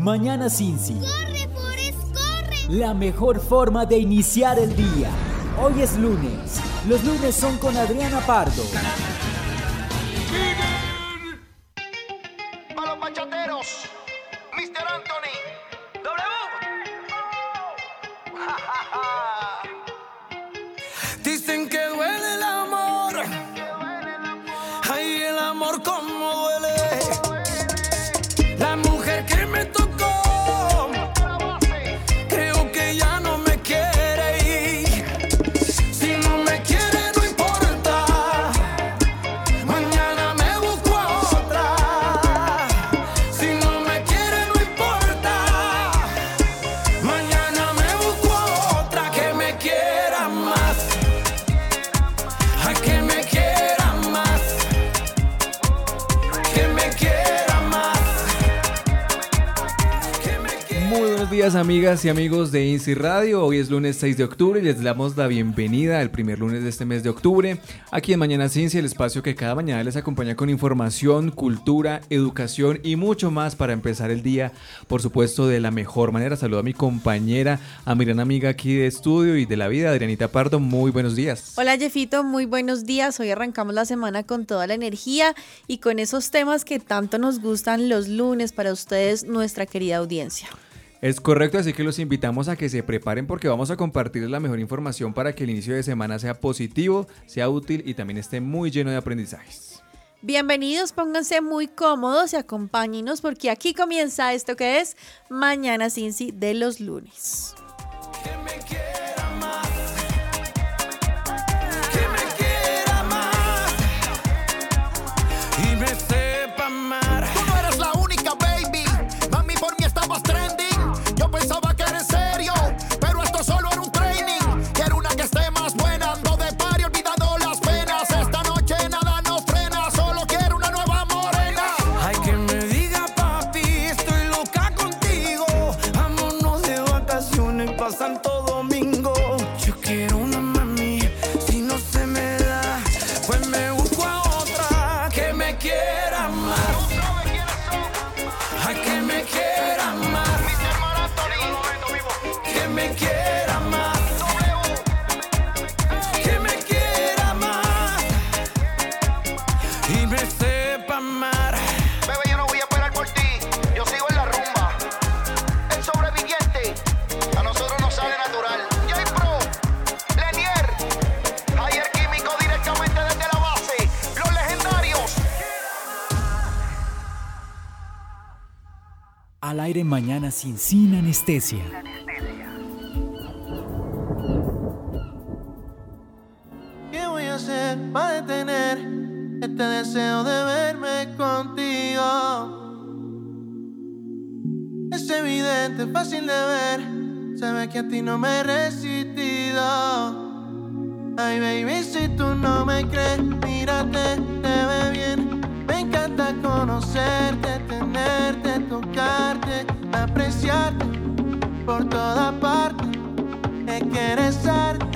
Mañana Cincy. ¡Corre, Forrest, corre! La mejor forma de iniciar el día. Hoy es lunes. Los lunes son con Adriana Pardo. A los bachateros, Mr. Anthony, W. Dicen que duele el amor. Ay, el amor como duele. La mujer que me tocó, creo que ya no me quiere ir. Si no me quiere no importa, mañana me busco a otra. Si no me quiere no importa, mañana me busco a otra que me quiera más. Ay, que me quiera más, que me quiera más, que me quiera. Muy buenos días, amigas y amigos de INSI Radio. Hoy es lunes 6 de octubre y les damos la bienvenida al primer lunes de este mes de octubre. Aquí en Mañana Ciencia, el espacio que cada mañana les acompaña con información, cultura, educación y mucho más para empezar el día, por supuesto, de la mejor manera. Saludo a mi compañera, a mi gran amiga aquí de estudio y de la vida, Adrianita Pardo. Muy buenos días. Hola Jeffito, muy buenos días. Hoy arrancamos la semana con toda la energía y con esos temas que tanto nos gustan los lunes para ustedes, nuestra querida audiencia. Es correcto, así que los invitamos a que se preparen porque vamos a compartirles la mejor información para que el inicio de semana sea positivo, sea útil y también esté muy lleno de aprendizajes. Bienvenidos, pónganse muy cómodos y acompáñenos porque aquí comienza esto que es Mañana Cincy de los lunes. Que me quiera más, que me quiera más y me sepa amar. Tú no eres la única, baby. Mami, por mí estabas trending. Yo pensaba que era en serio, pero esto solo era un training. Quiero una que esté más buena, ando de party, olvidando las penas. Esta noche nada nos frena, solo quiero una nueva morena. Ay, que me diga papi, estoy loca contigo. Vámonos de vacaciones pa' Santo Domingo. Yo quiero una mami, si no se me da, pues me busco a otra que me quiera más. Ay, que me quiera más, que me quiera más, que me quiera más y me sepa amar. Bebé, yo no voy a esperar por ti, yo sigo en la rumba. El sobreviviente, a nosotros nos sale natural. J-Pro, Lenier, Javier Químico directamente desde la base. Los legendarios. Al aire Mañana sin anestesia. ¿Qué voy a hacer para detener este deseo de verme contigo? Es evidente, fácil de ver, se ve que a ti no me he resistido. Ay, baby, si tú no me crees, mírate, te ve bien. Me encanta conocerte, tenerte, tocarte, apreciarte por toda parte. Es que eres arte.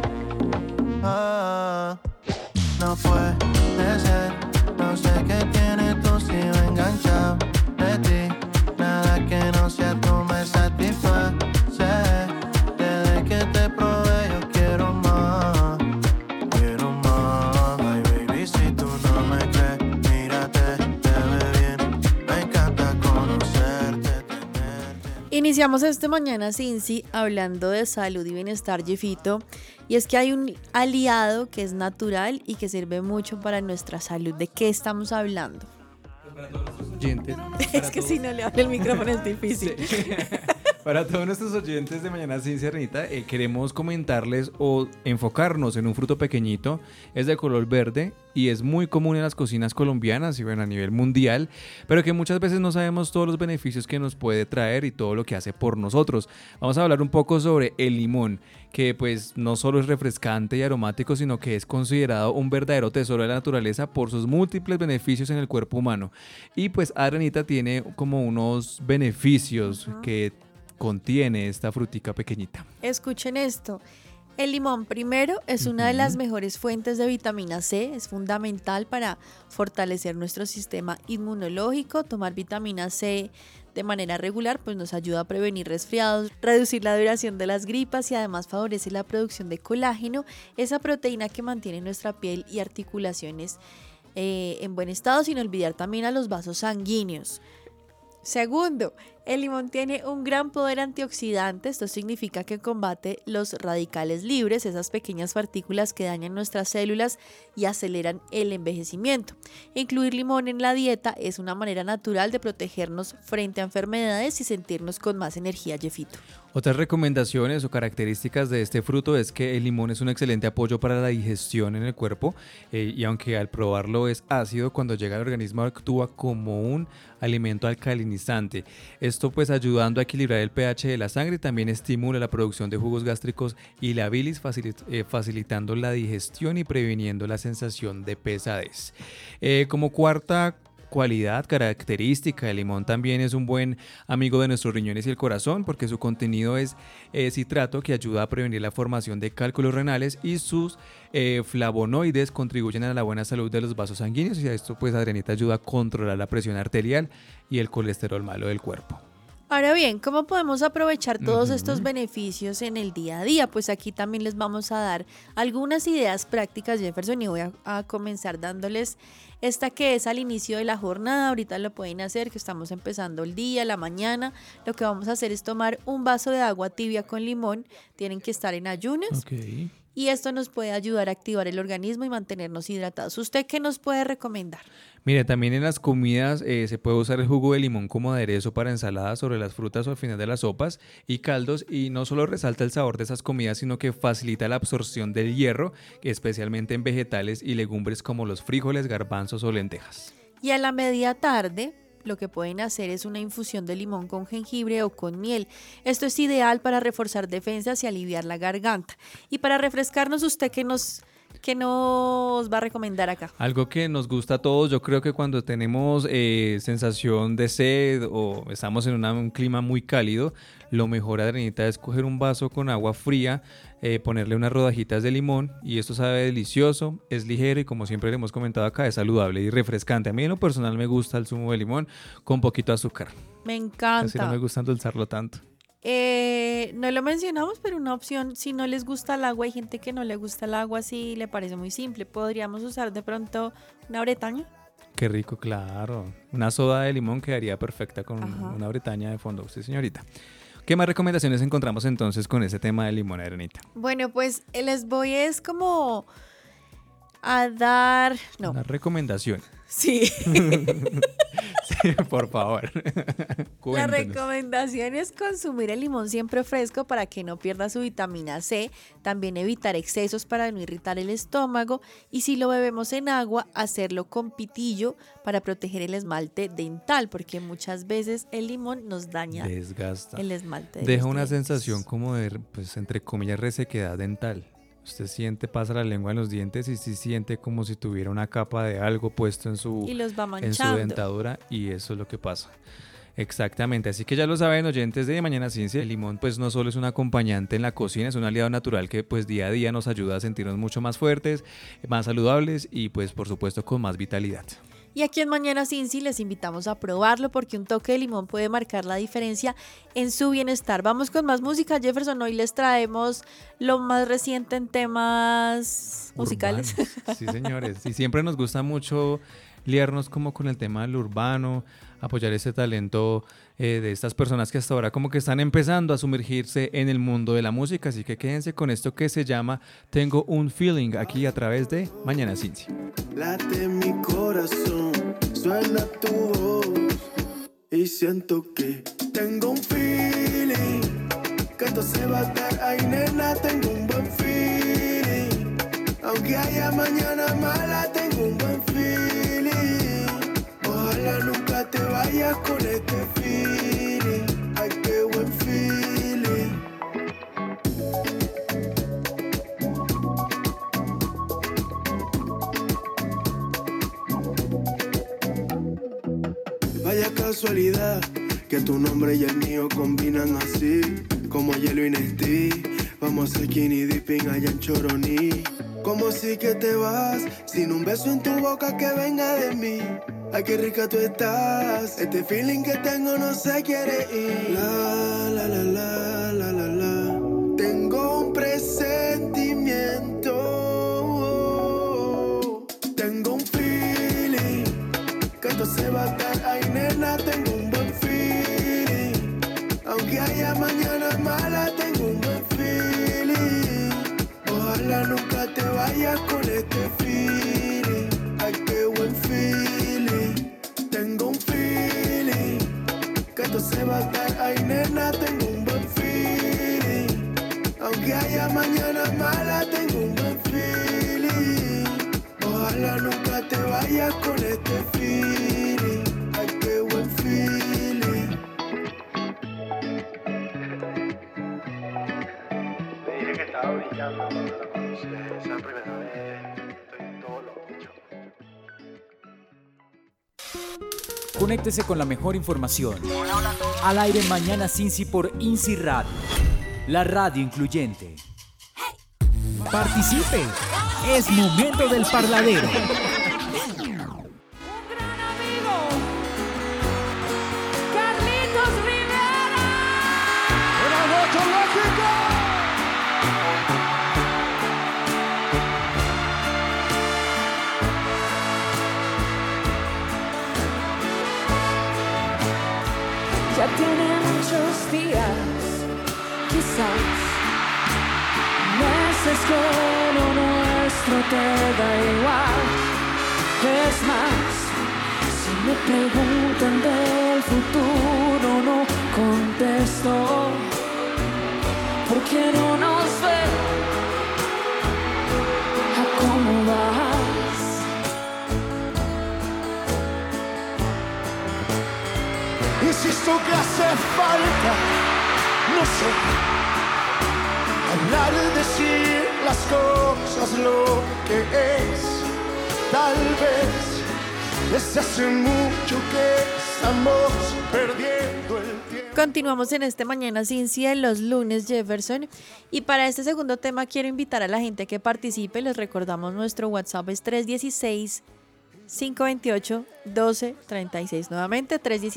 Ah, no puede ser, no sé qué tienes tú, sigo enganchado de ti. Nada que no sea tú me satisface. Desde que te probé yo quiero más, quiero más. Ay, baby, si tú no me crees, mírate, te ve bien. Me encanta conocerte, tenerte. Iniciamos este Mañana Cincy hablando de salud y bienestar, Jeffito, y es que hay un aliado que es natural y que sirve mucho para nuestra salud. ¿De qué estamos hablando? Oyentes, Es que si no le habla el micrófono es difícil. Sí. Para todos nuestros oyentes de Mañana Ciencia, Renita, queremos comentarles o enfocarnos en un fruto pequeñito. Es de color verde y es muy común en las cocinas colombianas y bueno, a nivel mundial, pero que muchas veces no sabemos todos los beneficios que nos puede traer y todo lo que hace por nosotros. Vamos a hablar un poco sobre el limón, que pues no solo es refrescante y aromático, sino que es considerado un verdadero tesoro de la naturaleza por sus múltiples beneficios en el cuerpo humano. Y pues Adrianita tiene como unos beneficios que contiene esta frutica pequeñita. Escuchen esto. El limón primero es una de las mejores fuentes de vitamina C, es fundamental para fortalecer nuestro sistema inmunológico. Tomar vitamina C de manera regular, pues nos ayuda a prevenir resfriados, reducir la duración de las gripas y además favorece la producción de colágeno, esa proteína que mantiene nuestra piel y articulaciones en buen estado, sin olvidar también a los vasos sanguíneos. Segundo, el limón tiene un gran poder antioxidante. Esto significa que combate los radicales libres, esas pequeñas partículas que dañan nuestras células y aceleran el envejecimiento. Incluir limón en la dieta es una manera natural de protegernos frente a enfermedades y sentirnos con más energía, Jeffito. Otras recomendaciones o características de este fruto es que el limón es un excelente apoyo para la digestión en el cuerpo y aunque al probarlo es ácido, cuando llega al organismo actúa como un alimento alcalinizante. Esto pues ayudando a equilibrar el pH de la sangre, también estimula la producción de jugos gástricos y la bilis, facilitando la digestión y previniendo la sensación de pesadez. Como cuarta cualidad, característica, el limón también es un buen amigo de nuestros riñones y el corazón porque su contenido es citrato que ayuda a prevenir la formación de cálculos renales y sus flavonoides contribuyen a la buena salud de los vasos sanguíneos y a esto pues Adrianita ayuda a controlar la presión arterial y el colesterol malo del cuerpo. Ahora bien, ¿cómo podemos aprovechar todos estos beneficios en el día a día? Pues aquí también les vamos a dar algunas ideas prácticas, Jefferson, y voy a comenzar dándoles esta que es al inicio de la jornada. Ahorita lo pueden hacer, que estamos empezando el día, la mañana. Lo que vamos a hacer es tomar un vaso de agua tibia con limón. Tienen que estar en ayunas. Okay. Y esto nos puede ayudar a activar el organismo y mantenernos hidratados. ¿Usted qué nos puede recomendar? Mire, también en las comidas se puede usar el jugo de limón como aderezo para ensaladas sobre las frutas o al final de las sopas y caldos, y no solo resalta el sabor de esas comidas, sino que facilita la absorción del hierro, especialmente en vegetales y legumbres como los frijoles, garbanzos o lentejas. Y a la media tarde, lo que pueden hacer es una infusión de limón con jengibre o con miel. Esto es ideal para reforzar defensas y aliviar la garganta. Y para refrescarnos, ¿usted qué nos va a recomendar acá? Algo que nos gusta a todos, yo creo que cuando tenemos sensación de sed o estamos en un clima muy cálido, lo mejor, Adrianita, es coger un vaso con agua fría, ponerle unas rodajitas de limón y esto sabe delicioso, es ligero y como siempre le hemos comentado acá, es saludable y refrescante. A mí en lo personal me gusta el zumo de limón con poquito azúcar. Me encanta. Así no me gusta endulzarlo tanto. No lo mencionamos, pero una opción, si no les gusta el agua, hay gente que no le gusta el agua, sí le parece muy simple. Podríamos usar de pronto una bretaña. Qué rico, claro. Una soda de limón quedaría perfecta con una bretaña de fondo. Sí, señorita. ¿Qué más recomendaciones encontramos entonces con ese tema del limón, Adrianita? Bueno, pues les voy es como a dar... No. Una recomendación. Sí. Sí, por favor. La recomendación es consumir el limón siempre fresco para que no pierda su vitamina C, también evitar excesos para no irritar el estómago y si lo bebemos en agua, hacerlo con pitillo para proteger el esmalte dental, porque muchas veces el limón nos daña, desgasta, el esmalte de deja los una dientes. sensación como de, pues entre comillas, resequedad dental. Usted pasa la lengua en los dientes y sí siente como si tuviera una capa de algo puesto en su, y los va en su manchando. dentadura y eso es lo que pasa. Exactamente, así que ya lo saben, oyentes de Mañana Ciencia, el limón pues no solo es un acompañante en la cocina, es un aliado natural que pues día a día nos ayuda a sentirnos mucho más fuertes, más saludables y pues por supuesto con más vitalidad. Y aquí en Mañana Cincy les invitamos a probarlo porque un toque de limón puede marcar la diferencia en su bienestar. Vamos con más música, Jefferson. Hoy les traemos lo más reciente en temas musicales. Sí, señores. Y siempre nos gusta mucho liarnos como con el tema del urbano, apoyar ese talento de estas personas que hasta ahora como que están empezando a sumergirse en el mundo de la música. Así que quédense con esto que se llama Tengo un Feeling aquí a través de Mañana Cincy. Late mi corazón, suena tu voz y siento que tengo un feeling, que esto se va a dar, ay nena, tengo un buen feeling, aunque haya mañana mala, tengo un buen feeling, ojalá nunca te vayas con este feeling, ay qué buen feeling. Vaya casualidad que tu nombre y el mío combinan así, como hielo y Nestí. Vamos a skinny dipping allá en Choroní. Como si que te vas sin un beso en tu boca que venga de mí. Ay, qué rica tú estás. Este feeling que tengo no se quiere ir. La, la, la, la, la, la, la. Tengo un presentimiento. Tengo un feeling que esto se va a dar. Ay, nena, tengo un buen feeling. Aunque haya mañana mala, tengo un buen feeling. Ojalá nunca te vayas con este feeling. Ay, qué buen feeling. Tengo un feeling que esto se va a dar. Ay, nena, tengo un buen feeling. Aunque haya mañana mala, tengo un buen feeling. Ojalá nunca te vayas con este feeling. Ay, qué buen feeling. Te dije que estaba brillando cuando la conocí. Esa primera vez estoy todo loco. Conéctese con la mejor información. Al aire mañana Cincy por INCI Radio, la radio incluyente. Participe. Es momento del parladero. Carlitos Rivera. Buenas noches, México. Ya tiene muchos días, quizás meses que lo nuestro te da igual. Es más, si me preguntan del futuro no contesto, porque no nos ve a cómo vas. Insisto que hace falta, no sé, hablar, decir las cosas lo que es. Tal vez desde hace mucho que estamos perdiendo el tiempo. Continuamos en este Mañana Cincy de los lunes, Jefferson. Y para este segundo tema quiero invitar a la gente que participe. Les recordamos, nuestro WhatsApp es 316-528-1236. Nuevamente,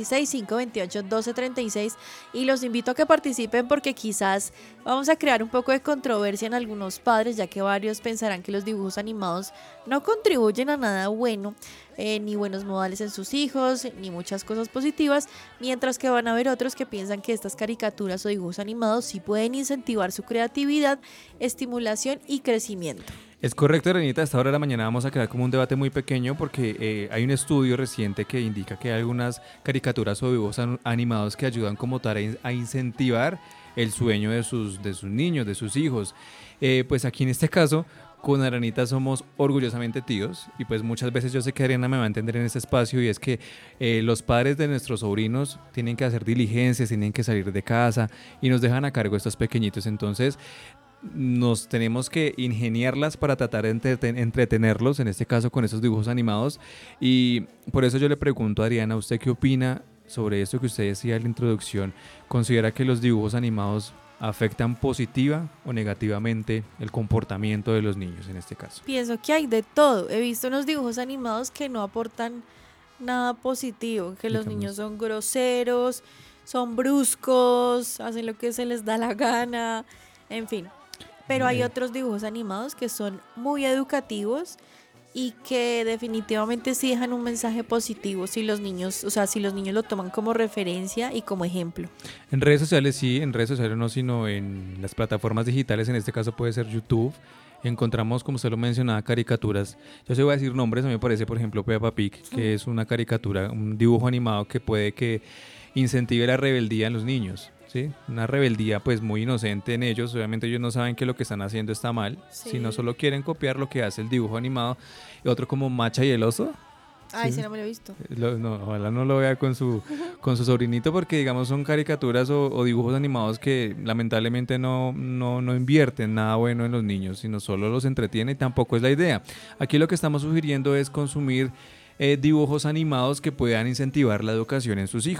316-528-1236. Y los invito a que participen porque quizás vamos a crear un poco de controversia en algunos padres, ya que varios pensarán que los dibujos animados no contribuyen a nada bueno, ni buenos modales en sus hijos, ni muchas cosas positivas, mientras que van a haber otros que piensan que estas caricaturas o dibujos animados sí pueden incentivar su creatividad, estimulación y crecimiento. Es correcto, Renita. A esta hora de la mañana vamos a crear como un debate muy pequeño porque hay un estudio reciente que indica que hay algunas caricaturas o dibujos animados que ayudan como tal a incentivar el sueño de sus niños, de sus hijos. Pues aquí en este caso, con Aranita somos orgullosamente tíos y pues muchas veces yo sé que Ariana me va a entender en este espacio, y es que los padres de nuestros sobrinos tienen que hacer diligencias, tienen que salir de casa y nos dejan a cargo estos pequeñitos. Entonces nos tenemos que ingeniarlas para tratar de entretenerlos, en este caso con esos dibujos animados. Y por eso yo le pregunto a Ariana, ¿usted qué opina sobre esto que usted decía en la introducción? ¿Considera que los dibujos animados afectan positiva o negativamente el comportamiento de los niños en este caso? Pienso que hay de todo. He visto unos dibujos animados que no aportan nada positivo, que los niños son groseros, son bruscos, hacen lo que se les da la gana, en fin. Pero hay otros dibujos animados que son muy educativos y que definitivamente sí dejan un mensaje positivo si los niños lo toman como referencia y como ejemplo. En redes sociales sí, en redes sociales no, sino en las plataformas digitales, en este caso puede ser YouTube. Encontramos, como usted lo mencionaba, caricaturas. Yo se voy a decir nombres, a mí me parece, por ejemplo, Peppa Pig, que es una caricatura, un dibujo animado que puede que incentive la rebeldía en los niños. ¿Sí? Una rebeldía pues muy inocente en ellos. Obviamente ellos no saben que lo que están haciendo está mal, sino solo quieren copiar lo que hace el dibujo animado. Y otro como Macha y el oso. Ay, sí, no me lo he visto. Ojalá no lo vea con su sobrinito, porque digamos son caricaturas o dibujos animados que lamentablemente no invierten nada bueno en los niños, sino solo los entretiene, y tampoco es la idea. Aquí lo que estamos sugiriendo es consumir dibujos animados que puedan incentivar la educación en sus hijos.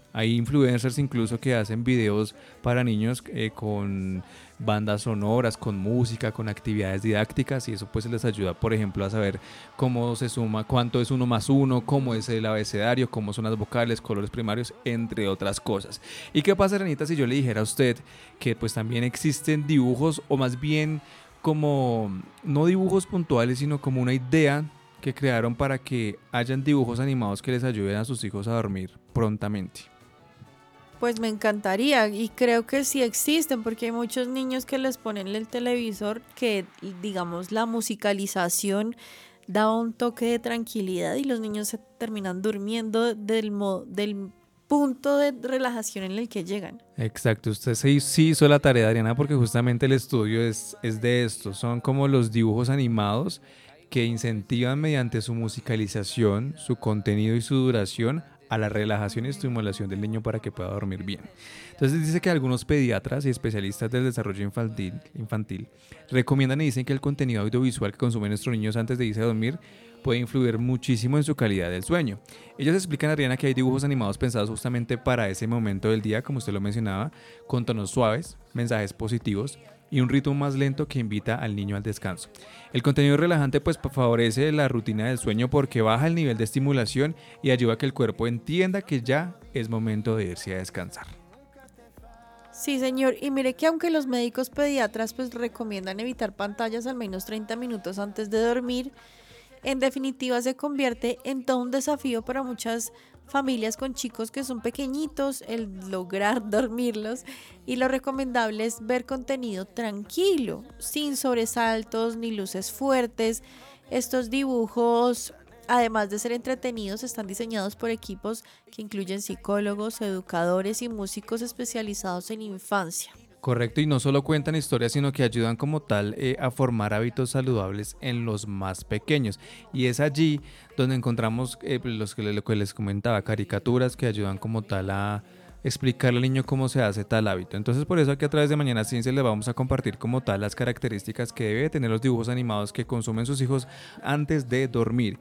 Hay influencers incluso que hacen videos para niños con bandas sonoras, con música, con actividades didácticas, y eso pues les ayuda, por ejemplo, a saber cómo se suma, cuánto es 1 más 1, cómo es el abecedario, cómo son las vocales, colores primarios, entre otras cosas. ¿Y qué pasa, Renita, si yo le dijera a usted que pues también existen dibujos, o más bien como no dibujos puntuales, sino como una idea que crearon para que hayan dibujos animados que les ayuden a sus hijos a dormir prontamente? Pues me encantaría, y creo que sí existen, porque hay muchos niños que les ponen el televisor que, digamos, la musicalización da un toque de tranquilidad y los niños se terminan durmiendo del punto de relajación en el que llegan. Exacto, usted sí hizo la tarea, Adriana, porque justamente el estudio es de esto. Son como los dibujos animados que incentivan mediante su musicalización, su contenido y su duración a la relajación y estimulación del niño para que pueda dormir bien. Entonces dice que algunos pediatras y especialistas del desarrollo infantil recomiendan y dicen que el contenido audiovisual que consumen nuestros niños antes de irse a dormir puede influir muchísimo en su calidad del sueño. Ellos explican, Adriana, que hay dibujos animados pensados justamente para ese momento del día, como usted lo mencionaba, con tonos suaves, mensajes positivos y un ritmo más lento que invita al niño al descanso. El contenido relajante pues favorece la rutina del sueño porque baja el nivel de estimulación y ayuda a que el cuerpo entienda que ya es momento de irse a descansar. Sí, señor, y mire que aunque los médicos pediatras pues recomiendan evitar pantallas al menos 30 minutos antes de dormir, en definitiva se convierte en todo un desafío para muchas familias con chicos que son pequeñitos el lograr dormirlos, y lo recomendable es ver contenido tranquilo, sin sobresaltos ni luces fuertes. Estos dibujos, además de ser entretenidos, están diseñados por equipos que incluyen psicólogos, educadores y músicos especializados en infancia. Correcto, y no solo cuentan historias, sino que ayudan como tal a formar hábitos saludables en los más pequeños. Y es allí donde encontramos lo que les comentaba, caricaturas que ayudan como tal a explicarle al niño cómo se hace tal hábito. Entonces por eso aquí a través de Mañana Ciencia les vamos a compartir como tal las características que debe tener los dibujos animados que consumen sus hijos antes de dormir.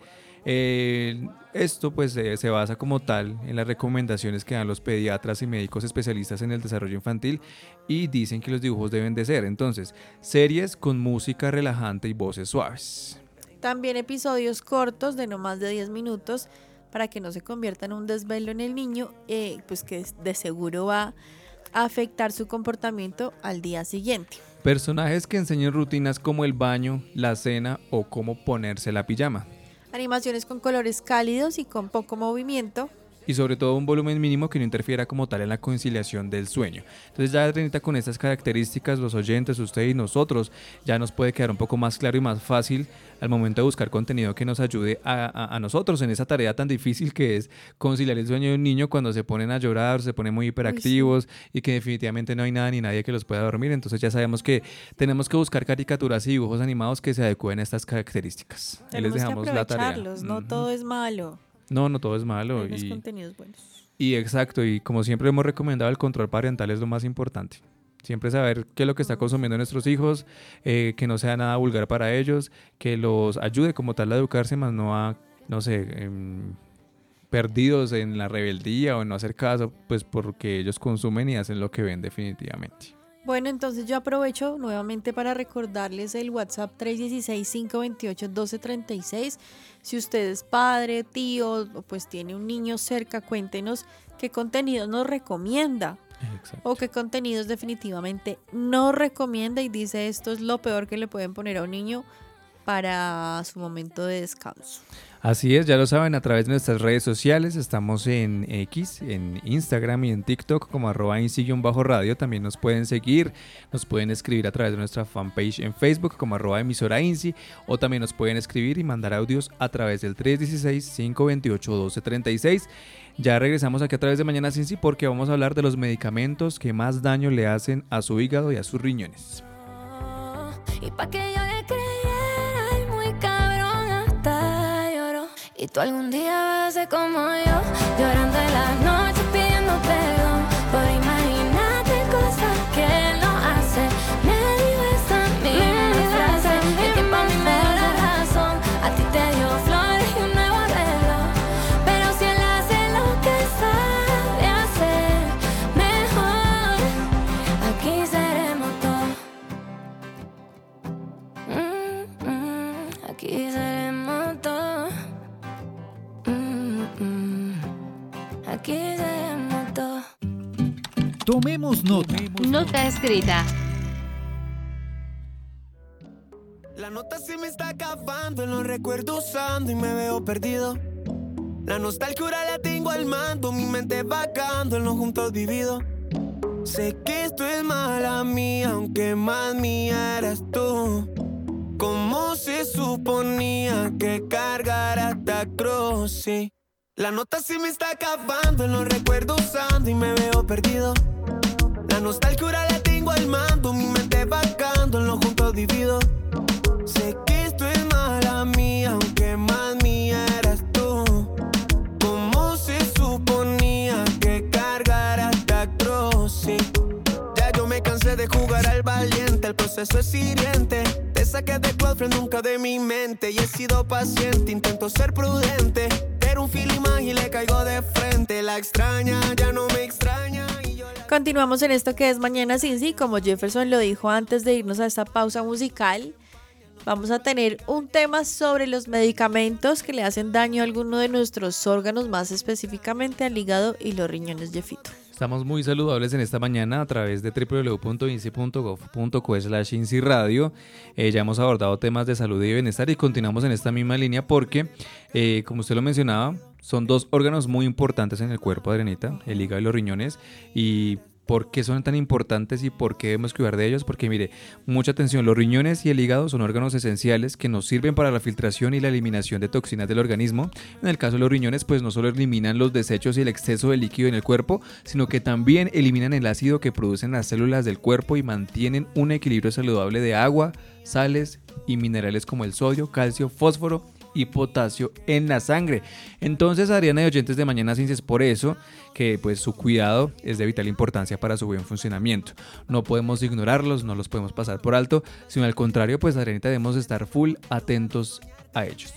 Esto pues se basa como tal en las recomendaciones que dan los pediatras y médicos especialistas en el desarrollo infantil, y dicen que los dibujos deben de ser entonces series con música relajante y voces suaves. También episodios cortos de no más de 10 minutos para que no se convierta en un desvelo en el niño, pues que de seguro va a afectar su comportamiento al día siguiente. Personajes que enseñen rutinas como el baño, la cena o cómo ponerse la pijama. Animaciones con colores cálidos y con poco movimiento. Y sobre todo un volumen mínimo que no interfiera como tal en la conciliación del sueño. Entonces ya, Renita, con estas características, los oyentes, usted y nosotros, ya nos puede quedar un poco más claro y más fácil al momento de buscar contenido que nos ayude a nosotros en esa tarea tan difícil que es conciliar el sueño de un niño cuando se ponen a llorar, se ponen muy hiperactivos. Uy, sí. Y que definitivamente no hay nada ni nadie que los pueda dormir. Entonces ya sabemos que tenemos que buscar caricaturas y dibujos animados que se adecúen a estas características. Tenemos les dejamos que aprovecharlos, la tarea. No todo es malo. No todo es malo. Hay unos contenidos buenos. Y exacto, y como siempre hemos recomendado, el control parental es lo más importante. Siempre saber qué es lo que está consumiendo nuestros hijos, que no sea nada vulgar para ellos, que los ayude como tal a educarse, más no a, perdidos en la rebeldía o en no hacer caso, pues porque ellos consumen y hacen lo que ven definitivamente. Bueno, entonces yo aprovecho nuevamente para recordarles el WhatsApp 316-528-1236. Si usted es padre, tío, o pues tiene un niño cerca, cuéntenos qué contenido nos recomienda. Exacto. O qué contenidos definitivamente no recomienda y dice esto es lo peor que le pueden poner a un niño para su momento de descanso. Así es, ya lo saben, a través de nuestras redes sociales estamos en X, en Instagram y en TikTok como @INSI_radio. También nos pueden seguir, nos pueden escribir a través de nuestra fanpage en Facebook como @emisoraINSI, o también nos pueden escribir y mandar audios a través del 316-528-1236. Ya regresamos aquí a través de Mañana Ciencia porque vamos a hablar de los medicamentos que más daño le hacen a su hígado y a sus riñones. Y pa' que yo le creyera, el muy cabrón hasta lloró. Y tú algún día vas a ser como yo, llorando en las noches pidiendo perdón por imaginarte cosas que él no hace. Me dijo esa misma frase, el tiempo a mí me dio la razón. A ti te dio flores y un nuevo reloj, pero si él hace lo que sabe hacer, Tomemos nota. Nota escrita. La nota se me está acabando, en los recuerdos usando y me veo perdido. La nostalgia ahora la tengo al mando, mi mente vagando en los juntos vividos. Sé que esto es mala mía, aunque más mía eras tú. ¿Cómo se suponía que cargara esta cruz? Sí. La nota se me está acabando, en los recuerdos usando y me veo perdido. La nostalgia ahora la tengo al mando, mi mente vagando en los juntos vividos. Sé que esto es mala mía, aunque más mía eras tú. ¿Cómo se suponía que cargara esta cruz? Sí. Ya yo me cansé de jugar al valiente, el proceso es hiriente. Te saqué de closet, nunca de mi mente. Y he sido paciente, intento ser prudente. Pero un feeling más y le caigo de frente. La extraña, ya no me extraña. Continuamos en esto que es Mañana Cincy. Como Jefferson lo dijo antes de irnos a esta pausa musical, vamos a tener un tema sobre los medicamentos que le hacen daño a alguno de nuestros órganos, más específicamente al hígado y los riñones, Jeffito. Estamos muy saludables en esta mañana a través de www.inci.gov.co/INCI Radio. Ya hemos abordado temas de salud y bienestar y continuamos en esta misma línea porque, como usted lo mencionaba, son dos órganos muy importantes en el cuerpo, Adrianita, el hígado y los riñones. ¿Y por qué son tan importantes y por qué debemos cuidar de ellos? Porque mire, mucha atención, los riñones y el hígado son órganos esenciales que nos sirven para la filtración y la eliminación de toxinas del organismo. En el caso de los riñones, pues no solo eliminan los desechos y el exceso de líquido en el cuerpo, sino que también eliminan el ácido que producen las células del cuerpo y mantienen un equilibrio saludable de agua, sales y minerales como el sodio, calcio, fósforo y potasio en la sangre. Entonces, Adriana y oyentes de Mañana Cincy, es por eso que pues su cuidado es de vital importancia para su buen funcionamiento. No podemos ignorarlos, no los podemos pasar por alto, sino al contrario, pues Adrianita, debemos estar full atentos a ellos.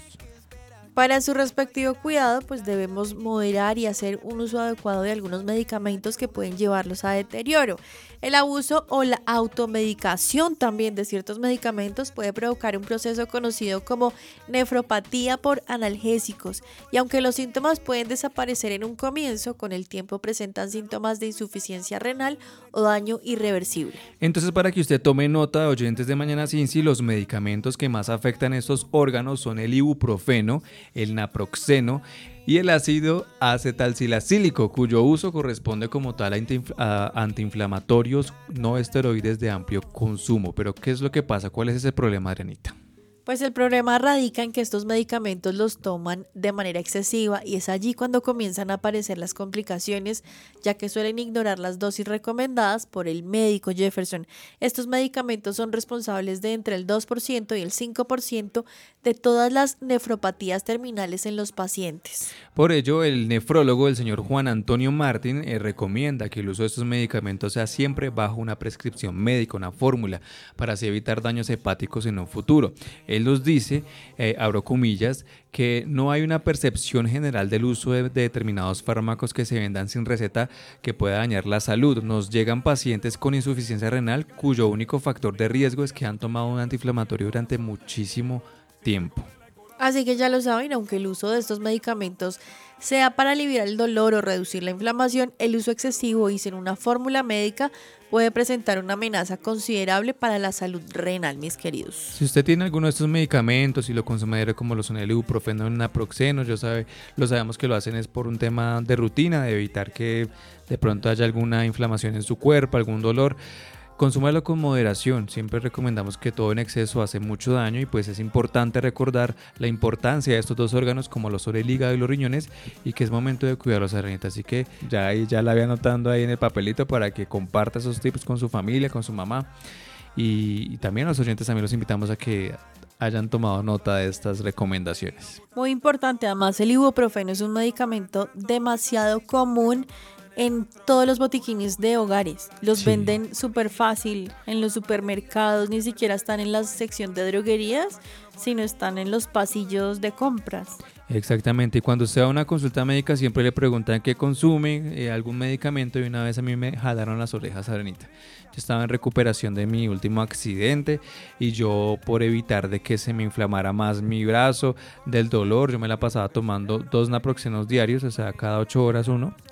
Para su respectivo cuidado, pues debemos moderar y hacer un uso adecuado de algunos medicamentos que pueden llevarlos a deterioro. El abuso o la automedicación también de ciertos medicamentos puede provocar un proceso conocido como nefropatía por analgésicos, y aunque los síntomas pueden desaparecer en un comienzo, con el tiempo presentan síntomas de insuficiencia renal o daño irreversible. Entonces, para que usted tome nota, oyentes de Mañana Cincy, los medicamentos que más afectan estos órganos son el ibuprofeno, el naproxeno y el ácido acetalsilacílico, cuyo uso corresponde como tal a antiinflamatorios no esteroides de amplio consumo. Pero ¿qué es lo que pasa? ¿Cuál es ese problema, Adrianita? Pues el problema radica en que estos medicamentos los toman de manera excesiva y es allí cuando comienzan a aparecer las complicaciones, ya que suelen ignorar las dosis recomendadas por el médico, Jefferson. Estos medicamentos son responsables de entre el 2% y el 5% de todas las nefropatías terminales en los pacientes. Por ello, el nefrólogo, el señor Juan Antonio Martín, recomienda que el uso de estos medicamentos sea siempre bajo una prescripción médica, una fórmula, para así evitar daños hepáticos en un futuro. Él nos dice, abro comillas, que no hay una percepción general del uso de determinados fármacos que se vendan sin receta que pueda dañar la salud. Nos llegan pacientes con insuficiencia renal cuyo único factor de riesgo es que han tomado un antiinflamatorio durante muchísimo tiempo. Así que ya lo saben, aunque el uso de estos medicamentos sea para aliviar el dolor o reducir la inflamación, el uso excesivo y sin una fórmula médica puede presentar una amenaza considerable para la salud renal, mis queridos. Si usted tiene alguno de estos medicamentos y lo consume diario, como lo son el ibuprofeno, el naproxeno, lo sabemos que lo hacen es por un tema de rutina, de evitar que de pronto haya alguna inflamación en su cuerpo, algún dolor. Consúmalo con moderación, siempre recomendamos que todo en exceso hace mucho daño y pues es importante recordar la importancia de estos dos órganos como lo son el hígado y los riñones y que es momento de cuidarlos, Adrianita. Así que ya la voy anotando ahí en el papelito para que comparta esos tips con su familia, con su mamá y también a los oyentes también los invitamos a que hayan tomado nota de estas recomendaciones. Muy importante, además el ibuprofeno es un medicamento demasiado común en todos los botiquines de hogares. Los venden súper fácil en los supermercados, ni siquiera están en la sección de droguerías, sino están en los pasillos de compras. Exactamente, y cuando usted va a una consulta médica siempre le preguntan qué consume, algún medicamento, y una vez a mí me jalaron las orejas, Adrianita. Yo estaba en recuperación de mi último accidente y yo, por evitar de que se me inflamara más mi brazo del dolor, yo me la pasaba tomando 2 naproxenos diarios, o sea, cada 8 horas uno.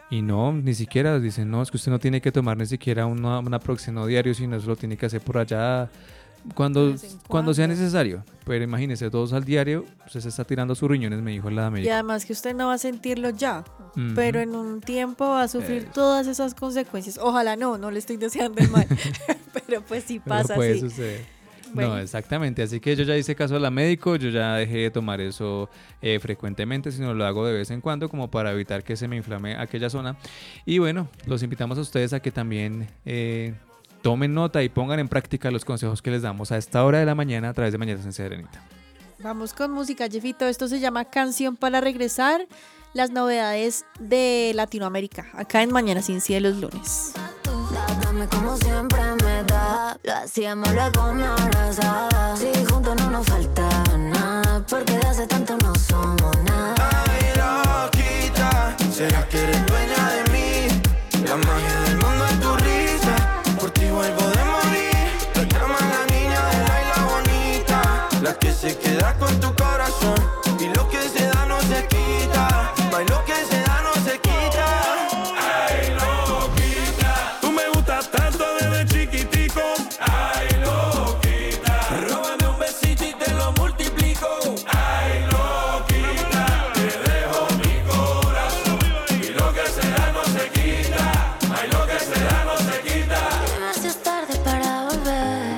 Y no, ni siquiera, dicen, no, es que usted no tiene que tomar ni siquiera una Proxeno diario, sino eso lo tiene que hacer por allá cuando sea necesario. Pero imagínese, 2 al diario, usted se está tirando sus riñones, me dijo la Y médica. además que usted no va a sentirlo ya, Ujú. pero en un tiempo va a sufrir todas esas consecuencias. Ojalá no le estoy deseando el mal, pero pues sí Pero pasa puede así. suceder. Bueno. No, exactamente. Así que yo ya hice caso a la médico, yo ya dejé de tomar eso frecuentemente, sino lo hago de vez en cuando como para evitar que se me inflame aquella zona. Y bueno, los invitamos a ustedes a que también tomen nota y pongan en práctica los consejos que les damos a esta hora de la mañana a través de Mañanas en Serenita. Vamos con música, Jeffito. Esto se llama Canción para Regresar. Las novedades de Latinoamérica, acá en Mañana Sin Sí de los lunes. Dame como siempre me da. Lo hacíamos luego me abrazaba. Si juntos no nos falta nada, porque de hace tanto no somos nada. Ay, loquita, ¿será que eres dueña de mí? La magia del mundo es tu risa. Por ti vuelvo de morir. Te llama la niña de la isla bonita, la que se queda con tu corazón. Y lo que se da no se quita. Bailo que se da no se quita. Ay, loquita, tú me gustas tanto desde chiquitico. Ay, loquita, róbame un besito y te lo multiplico. Ay, loquita, te dejo mi corazón. Y lo que se da no se quita. Ay, lo que se da no se quita. Dime si es tarde para volver.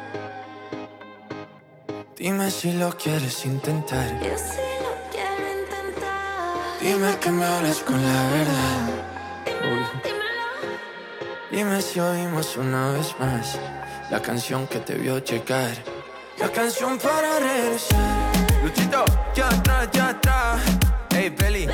Dime si lo quieres intentar. Yo sí lo quiero intentar. Dime que me hablas con la verdad. Dime si oímos una vez más la canción que te vio llegar. La canción para regresar. Luchito, ya atrás. Hey, Peli.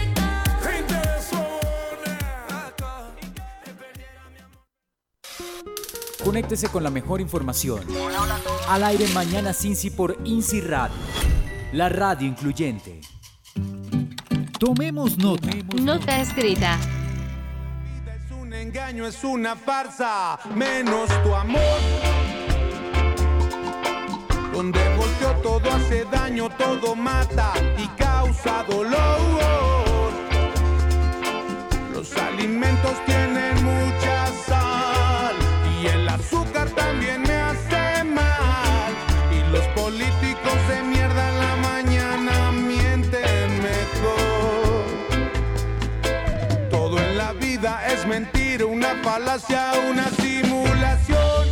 Conéctese con la mejor información. Al aire Mañana Sin Sí por INSI Radio, la radio incluyente. Tomemos nota. Nota escrita. Es un engaño, es una farsa, menos tu amor. Donde volteó todo hace daño, todo mata y causa dolor. Los alimentos tienen mucha sal y el azúcar también me hace mal. Y los políticos de mierda en la mañana mienten mejor. Todo en la vida es mentira, una falacia, una simulación.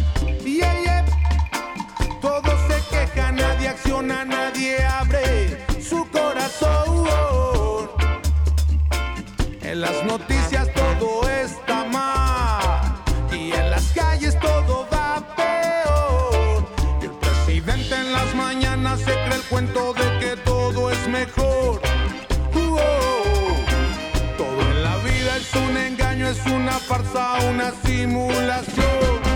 Todos se quejan, nadie acciona, nadie abre su corazón. En las noticias todo está mal y en las calles todo va peor. Y el presidente en las mañanas se cree el cuento de que todo es mejor. Todo en la vida es un engaño, es una farsa, una simulación.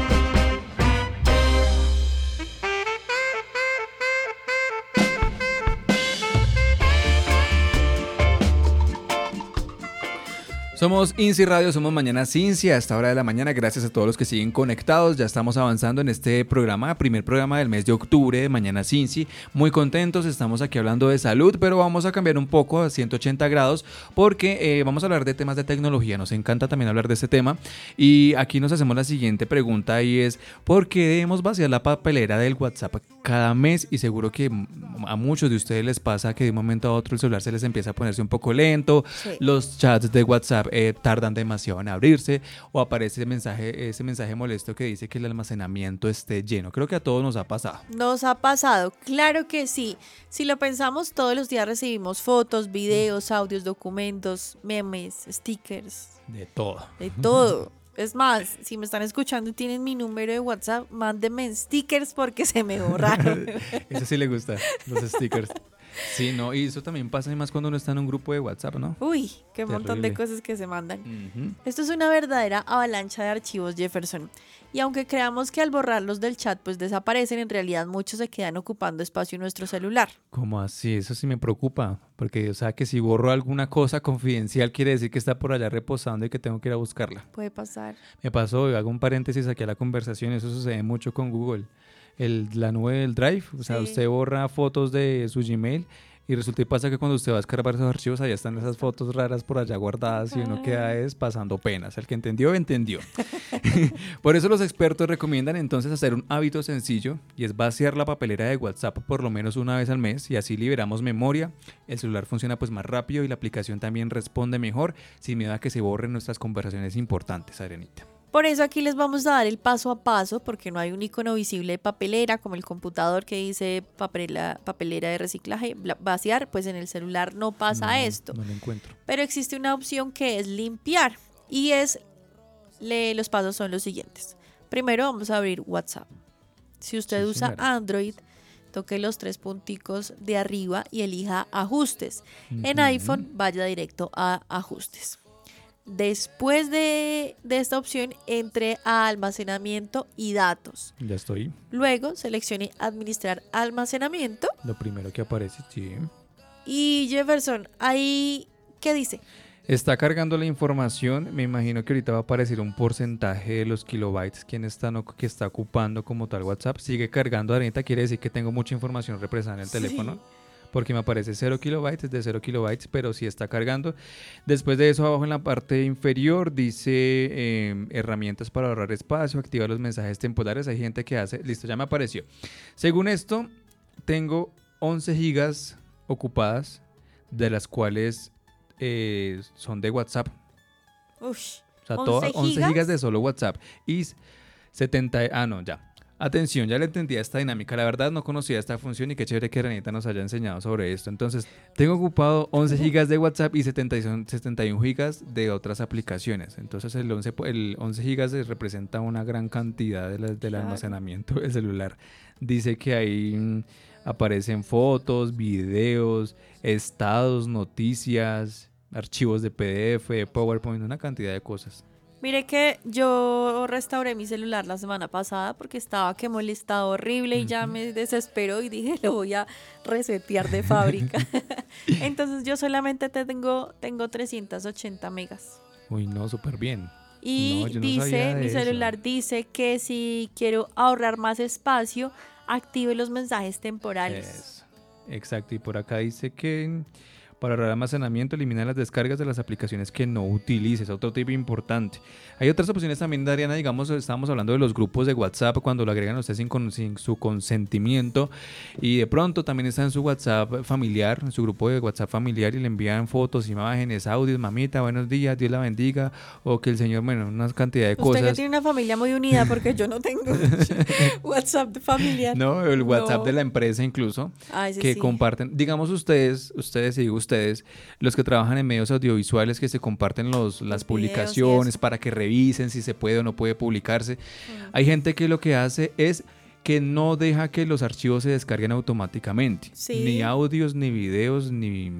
Somos INSI Radio, somos Mañana Cincia a esta hora de la mañana. Gracias a todos los que siguen conectados. Ya estamos avanzando en este programa, primer programa del mes de octubre de Mañana Cincy. Muy contentos, estamos aquí hablando de salud, pero vamos a cambiar un poco a 180 grados porque vamos a hablar de temas de tecnología. Nos encanta también hablar de este tema. Y aquí nos hacemos la siguiente pregunta y es: ¿por qué debemos vaciar la papelera del WhatsApp cada mes? Y seguro que a muchos de ustedes les pasa que de un momento a otro el celular se les empieza a ponerse un poco lento. Sí. Los chats de WhatsApp tardan demasiado en abrirse o aparece ese mensaje molesto que dice que el almacenamiento esté lleno. Creo que a todos nos ha pasado. Nos ha pasado, claro que sí. Si lo pensamos, todos los días recibimos fotos, videos, audios, documentos, memes, stickers. De todo. De todo. Es más, si me están escuchando y tienen mi número de WhatsApp, mándenme stickers porque se me borraron. Eso sí le gusta, los stickers. Sí, no, y eso también pasa más cuando uno está en un grupo de WhatsApp, ¿no? Uy, qué montón de cosas que se mandan. Esto es una verdadera avalancha de archivos, Jefferson. Y aunque creamos que al borrarlos del chat pues desaparecen, en realidad muchos se quedan ocupando espacio en nuestro celular. ¿Cómo así? Eso sí me preocupa, porque o sea que si borro alguna cosa confidencial quiere decir que está por allá reposando y que tengo que ir a buscarla. Puede pasar. Me pasó, hago un paréntesis aquí a la conversación, eso sucede mucho con Google. La nube del Drive, o sea, sí. Usted borra fotos de su Gmail Y resulta y pasa que cuando usted va a descargar esos archivos, allá están esas fotos raras por allá guardadas y uno queda pasando penas. El que entendió, entendió. Por eso los expertos recomiendan entonces hacer un hábito sencillo y es vaciar la papelera de WhatsApp por lo menos una vez al mes y así liberamos memoria. El celular funciona pues más rápido y la aplicación también responde mejor sin miedo a que se borren nuestras conversaciones importantes, Adrianita. Por eso aquí les vamos a dar el paso a paso, porque no hay un icono visible de papelera como el computador que dice papelera de reciclaje, vaciar, pues en el celular no pasa esto. No lo encuentro. Pero existe una opción que es limpiar y los pasos son los siguientes. Primero vamos a abrir WhatsApp. Si usted usa señora. Android, toque los 3 punticos de arriba y elija ajustes. En iPhone vaya directo a ajustes. Después de esta opción, entre a almacenamiento y datos. Ya estoy. Luego seleccione administrar almacenamiento. Lo primero que aparece, sí. Y Jefferson, ahí, ¿qué dice? Está cargando la información. Me imagino que ahorita va a aparecer un porcentaje de los kilobytes que está ocupando como tal WhatsApp. Sigue cargando, Arenita, quiere decir que tengo mucha información represada en el teléfono. Porque me aparece 0 kilobytes, de 0 kilobytes, pero sí está cargando. Después de eso, abajo en la parte inferior dice herramientas para ahorrar espacio, activa los mensajes temporales. Hay gente que hace, listo, ya me apareció. Según esto, tengo 11 gigas ocupadas, de las cuales son de WhatsApp. Ush, O sea, 11 gigas de solo WhatsApp. Y 70, ya. Atención, ya le entendía esta dinámica. La verdad no conocía esta función y qué chévere que Renita nos haya enseñado sobre esto. Entonces, tengo ocupado 11 gigas de WhatsApp y 71 gigas de otras aplicaciones. Entonces, el 11 gigas representa una gran cantidad del almacenamiento del celular. Dice que ahí aparecen fotos, videos, estados, noticias, archivos de PDF, de PowerPoint, una cantidad de cosas. Mire que yo restauré mi celular la semana pasada porque estaba que molestaba horrible y ya me desesperó y dije lo voy a resetear de fábrica. Entonces yo solamente tengo 380 megas. Uy, no, súper bien. Y no, mi celular dice que si quiero ahorrar más espacio, active los mensajes temporales. Eso. Exacto, y por acá dice que para ahorrar almacenamiento, elimina las descargas de las aplicaciones que no utilices. Otro tip importante. Hay otras opciones también, Dariana, digamos, estábamos hablando de los grupos de WhatsApp cuando lo agregan a usted sin su consentimiento y de pronto también está en su WhatsApp familiar, en su grupo de WhatsApp familiar y le envían fotos, imágenes, audios, mamita, buenos días, Dios la bendiga, o que el Señor, bueno, una cantidad de cosas. Usted ya tiene una familia muy unida porque yo no tengo WhatsApp familiar. No, el WhatsApp de la empresa incluso, que comparten, digamos ustedes y ustedes, los que trabajan en medios audiovisuales que se comparten las publicaciones para que revisen si se puede o no puede publicarse. Hay gente que lo que hace es que no deja que los archivos se descarguen automáticamente. Ni audios, ni videos, ni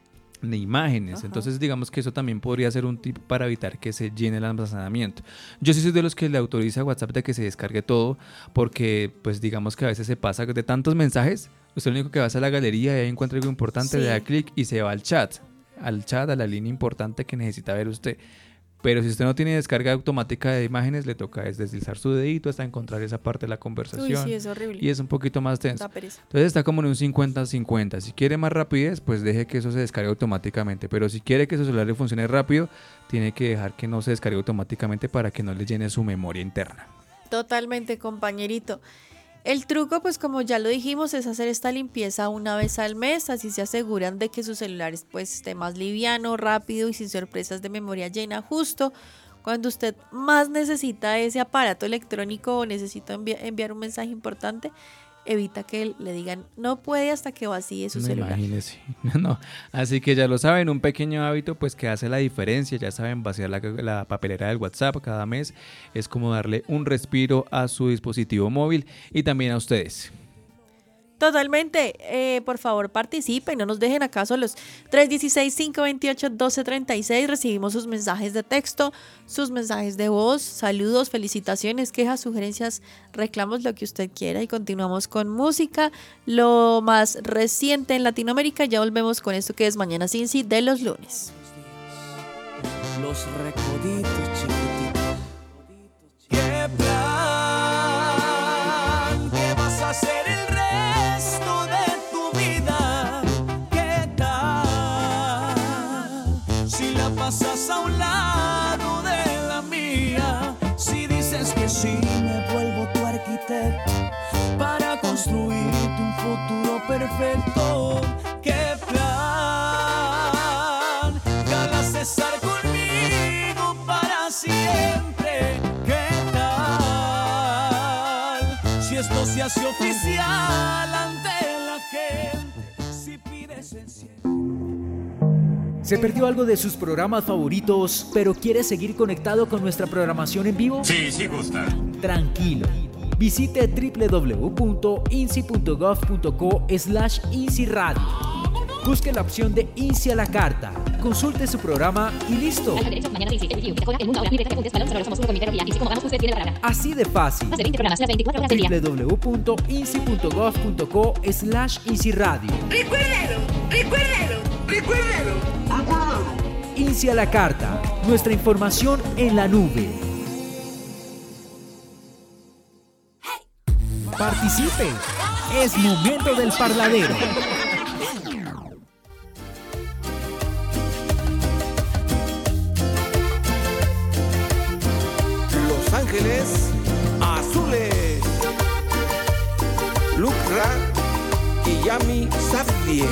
imágenes. Ajá. Entonces digamos que eso también podría ser un tip para evitar que se llene el almacenamiento. Yo sí soy de los que le autoriza a WhatsApp de que se descargue todo porque pues digamos que a veces se pasa de tantos mensajes, usted lo único que va a la galería y ahí encuentra algo importante, le da clic y se va al chat, a la línea importante que necesita ver usted. Pero si usted no tiene descarga automática de imágenes, le toca es deslizar su dedito hasta encontrar esa parte de la conversación. Uy, sí, es horrible. Y es un poquito más tenso. Entonces está como en un 50-50. Si quiere más rapidez, pues deje que eso se descargue automáticamente. Pero si quiere que su celular le funcione rápido, tiene que dejar que no se descargue automáticamente para que no le llene su memoria interna. Totalmente, compañerito. El truco, pues como ya lo dijimos, es hacer esta limpieza una vez al mes, así se aseguran de que su celular pues, esté más liviano, rápido y sin sorpresas de memoria llena justo cuando usted más necesita ese aparato electrónico o necesita enviar un mensaje importante. Evita que le digan no puede hasta que vacíe su celular. Imagínese. No. Así que ya lo saben, un pequeño hábito pues que hace la diferencia. Ya saben, vaciar la papelera del WhatsApp cada mes es como darle un respiro a su dispositivo móvil y también a ustedes. Totalmente, por favor participen, no nos dejen acá solos. 316-528-1236, recibimos sus mensajes de texto, sus mensajes de voz, saludos, felicitaciones, quejas, sugerencias, reclamos, lo que usted quiera y continuamos con música, lo más reciente en Latinoamérica. Ya volvemos con esto que es Mañana Cincy de los lunes. Los recoditos chiquititos. ¿Qué plan? ¿Qué vas a hacer el resto de tu vida? ¿Qué perfecto. ¡Qué plan! Ganas de estar conmigo para siempre. ¿Qué tal? Si esto se hace oficial ante la gente, si pides el cielo. ¿Se perdió algo de sus programas favoritos, pero quiere seguir conectado con nuestra programación en vivo? Sí, sí gusta. Tranquilo. Visite www.insi.gov.co/INSI Radio. Busque la opción de INSI a la carta. Consulte su programa y listo. Así de fácil. www.insi.gov.co/INSI Radio. Recuérdalo. INSI a la carta. Nuestra información en la nube. Participe. Es momento del parladero. Los Ángeles Azules. Lucra y Yami Safdie.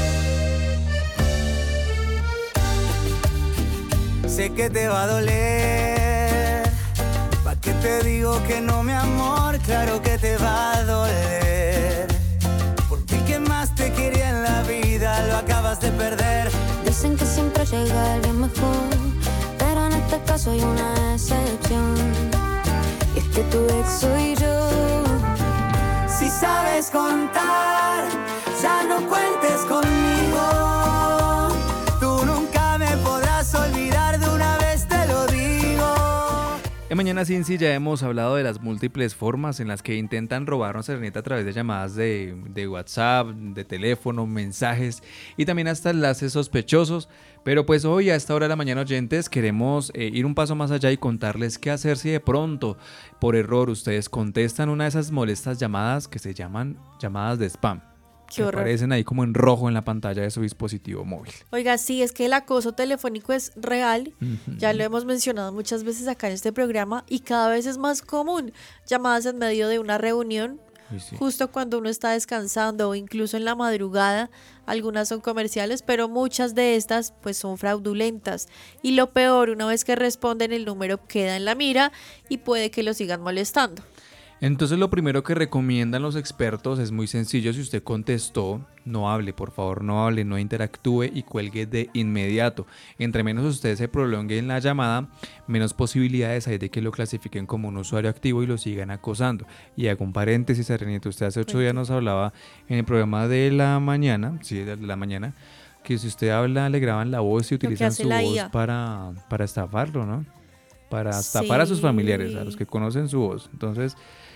Sé que te va a doler. ¿Pa' qué te digo que no, mi amor? Claro que te va a doler. Porque el que más te quería en la vida lo acabas de perder. Dicen que siempre llega alguien mejor, pero en este caso hay una excepción. Y es que tu ex soy yo. Si sabes contar, ya no cuentes conmigo. Tú nunca me podrás olvidar, de una vez te lo digo. En Mañana Cincy ya hemos hablado de las múltiples formas en las que intentan robarnos serenata a través de llamadas de WhatsApp, de teléfono, mensajes y también hasta enlaces sospechosos. Pero pues hoy a esta hora de la mañana, oyentes, queremos ir un paso más allá y contarles qué hacer si de pronto, por error, ustedes contestan una de esas molestas llamadas que se llaman llamadas de spam. Qué que horror. aparecen ahí como en rojo en la pantalla de su dispositivo móvil. Oiga, sí, es que el acoso telefónico es real, ya lo hemos mencionado muchas veces acá en este programa y cada vez es más común. Llamadas en medio de una reunión, Sí. justo cuando uno está descansando o incluso en la madrugada. Algunas son comerciales, pero muchas de estas pues son fraudulentas. Y lo peor, una vez que responden, el número queda en la mira y puede que lo sigan molestando. Entonces lo primero que recomiendan los expertos es muy sencillo. Si usted contestó, no hable, por favor, no hable, no interactúe y cuelgue de inmediato. Entre menos usted se prolongue en la llamada, menos posibilidades hay de que lo clasifiquen como un usuario activo y lo sigan acosando. Y hago un paréntesis, Serenita, usted hace 8 días nos hablaba en el programa de la mañana, sí, de la mañana, que si usted habla, le graban la voz y utilizan hace su la voz IA. para estafarlo, ¿no? Para estafar a sus familiares, a los que conocen su voz. Entonces,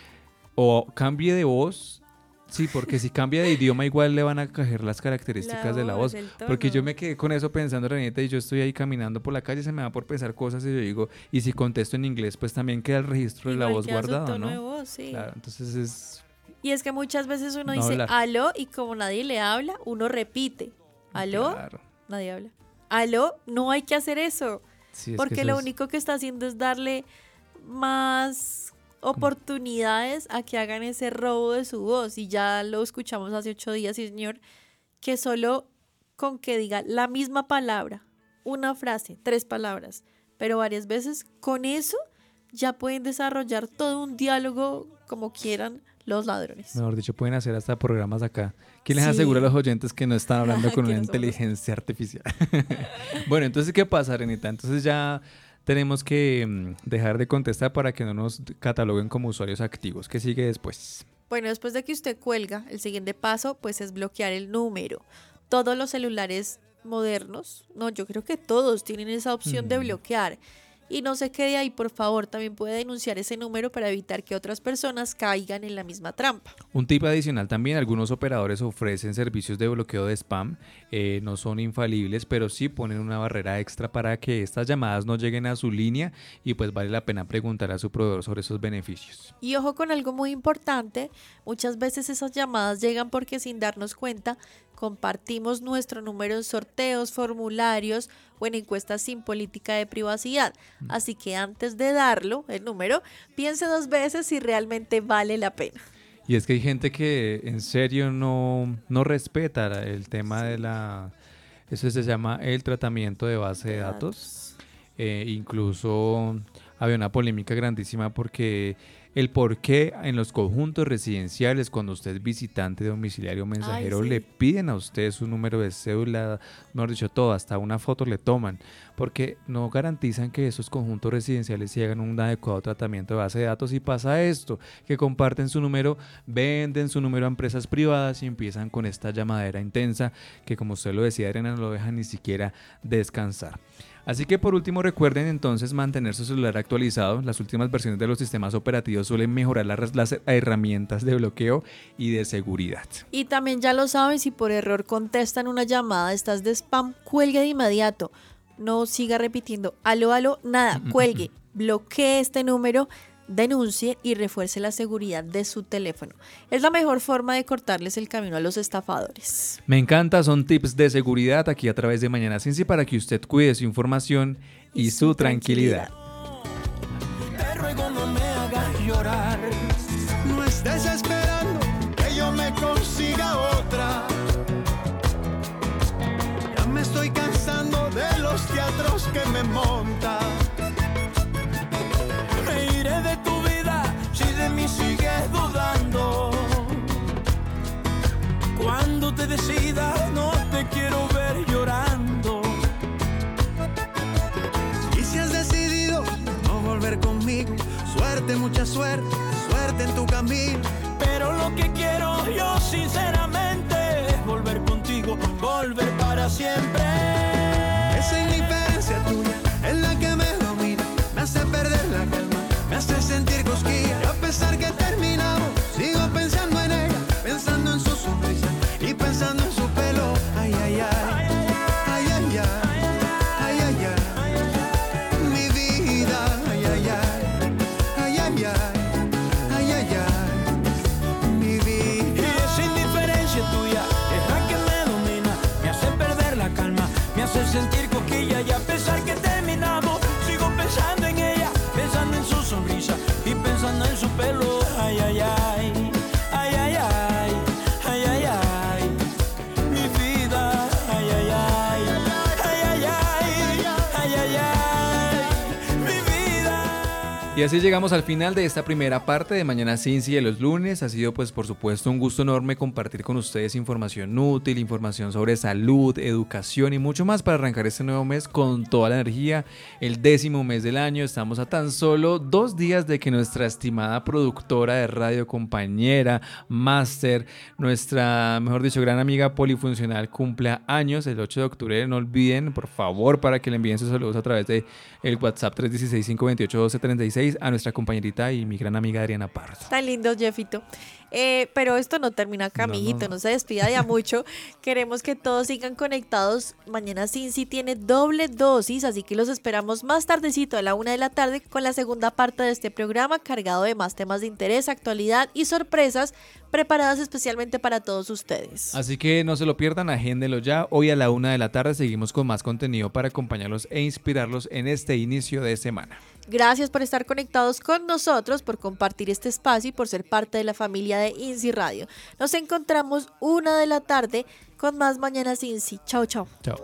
o cambie de voz, sí, porque si cambia de idioma igual le van a coger las características de la voz. el tono. Porque yo me quedé con eso pensando, Renita, y yo estoy ahí caminando por la calle, se me da por pensar cosas y yo digo, y si contesto en inglés, pues también queda el registro de la Igual voz queda su guardado, tono ¿no? de voz, sí. Claro, entonces es... Y es que muchas veces uno No dice hablar. aló y como nadie le habla, uno repite. Aló, Claro. nadie habla. Aló, no hay que hacer eso. Sí, es Porque que eso lo es- único que está haciendo es darle más oportunidades a que hagan ese robo de su voz. Y ya lo escuchamos hace 8 días, sí, señor, que solo con que diga la misma palabra, una frase, 3 palabras, pero varias veces, con eso ya pueden desarrollar todo un diálogo como quieran los ladrones. Mejor dicho, pueden hacer hasta programas acá. ¿Quién les Sí. asegura a los oyentes que no están hablando con Que una no somos- inteligencia artificial? Bueno, entonces, ¿qué pasa, Renita? Entonces ya tenemos que dejar de contestar para que no nos cataloguen como usuarios activos. ¿Qué sigue después? Bueno, después de que usted cuelga, el siguiente paso pues es bloquear el número. Todos los celulares modernos, no, yo creo que todos tienen esa opción de bloquear. Y no se quede ahí, por favor, también puede denunciar ese número para evitar que otras personas caigan en la misma trampa. Un tip adicional también, algunos operadores ofrecen servicios de bloqueo de spam, no son infalibles, pero sí ponen una barrera extra para que estas llamadas no lleguen a su línea y pues vale la pena preguntar a su proveedor sobre esos beneficios. Y ojo con algo muy importante, muchas veces esas llamadas llegan porque sin darnos cuenta compartimos nuestro número en sorteos, formularios o en encuestas sin política de privacidad. Así que antes de darlo, el número, piense 2 veces si realmente vale la pena. Y es que hay gente que en serio no respeta el tema de eso se llama el tratamiento de base de datos. Incluso había una polémica grandísima porque el por qué en los conjuntos residenciales, cuando usted es visitante domiciliario o mensajero, sí. le piden a usted su número de cédula, mejor dicho, todo, hasta una foto le toman, porque no garantizan que esos conjuntos residenciales hagan un adecuado tratamiento de base de datos. Y pasa esto, que comparten su número, venden su número a empresas privadas y empiezan con esta llamadera intensa que, como usted lo decía, Adriana, no lo deja ni siquiera descansar. Así que por último recuerden entonces mantener su celular actualizado. Las últimas versiones de los sistemas operativos suelen mejorar las herramientas de bloqueo y de seguridad. Y también ya lo saben, si por error contestan una llamada de estas de spam, cuelgue de inmediato. No siga repitiendo, aló, nada, cuelgue, bloquee este número, denuncie y refuerce la seguridad de su teléfono. Es la mejor forma de cortarles el camino a los estafadores. Me encanta, son tips de seguridad aquí a través de Mañana Cincy para que usted cuide su información y su tranquilidad. Te ruego no me hagas llorar. No estés esperando que yo me consiga otra. Ya me estoy cansando de los teatros que me monta. Me iré de tu vida si de mí sigues dudando. Cuando te decidas no te quiero ver llorando. Y si has decidido no volver conmigo, suerte, mucha suerte, suerte en tu camino. Pero lo que quiero yo sinceramente es volver contigo, volver para siempre. Esa indiferencia tuya es la que me domina, me hace perder la calma, me hace sentir cosquillas. Y a pesar que terminamos, sigo pensando en ella, pensando en su sonrisa y pensando en su pelo. Ay, ay, ay, ay, ay, ay, ay, ay, mi vida. Ay, ay, ay, ay, ay, ay, ay, ay, mi vida. Y esa indiferencia tuya es la que me domina, me hace perder la calma, me hace sentir cosquilla. Y a pesar que terminamos, sigo pensando en ella, pensando en su sonrisa y pensando en su pelo. Ay, ay, ay, ay, ay, ay, ay, ay, ay, mi vida. Ay, ay, ay, ay, ay, ay, ay, ay, ay, mi vida. Y así llegamos al final de esta primera parte de Mañana Cincy de los lunes. Ha sido pues por supuesto un gusto enorme compartir con ustedes información útil, información sobre salud, educación y mucho más para arrancar este nuevo mes con toda la energía. El 10º mes del año, estamos a tan solo 2 días de que nuestra estimada productora de radio, compañera, máster, nuestra, mejor dicho, gran amiga polifuncional cumpla años el 8 de octubre. No olviden, por favor, para que le envíen sus saludos a través de el WhatsApp 316-528-1236 a nuestra compañerita y mi gran amiga Adriana Pardo. Tan lindo, Jeffito. Pero esto no termina acá, amiguito, no se despida de a mucho. Queremos que todos sigan conectados. Mañana Cincy tiene doble dosis, así que los esperamos más tardecito a la 1 de la tarde con la segunda parte de este programa cargado de más temas de interés, actualidad y sorpresas preparadas especialmente para todos ustedes. Así que no se lo pierdan, agéndenlo ya. Hoy a la 1 de la tarde seguimos con más contenido para acompañarlos e inspirarlos en este inicio de semana. Gracias por estar conectados con nosotros, por compartir este espacio y por ser parte de la familia de INSI Radio. Nos encontramos 1 de la tarde con más Mañana Cincy. Chao, chao. Chao.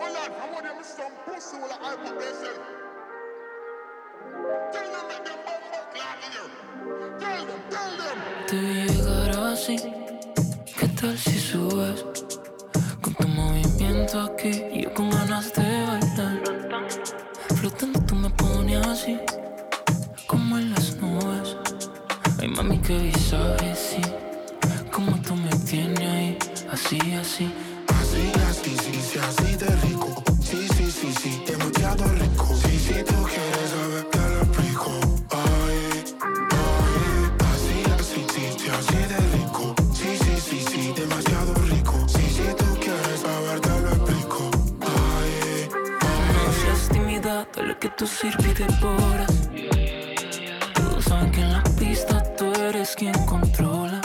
Te llegar así, ¿qué tal si subes? Con tu movimiento aquí, y yo con ganas de bailar. Flotando tú me pones así, como en las nubes. Ay mami, qué visaje, sí, como tú me tienes ahí, así, así. Así, así, sí, sí, así de rico. Sí, sí, sí, sí, demasiado rico. Sí, sí, tú quieres saber, te lo explico. Ay, ay, así, así, sí, sí, así de rico. Sí, sí, sí, sí, demasiado rico. Sí, sí, tú quieres saber, te lo explico. Ay, No seas tímida, dale que tú sirves y devoras. Todos saben que en la pista tú eres quien controla.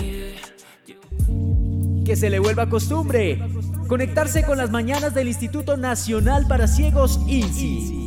Que se le vuelva costumbre conectarse con las mañanas del Instituto Nacional para Ciegos INSI.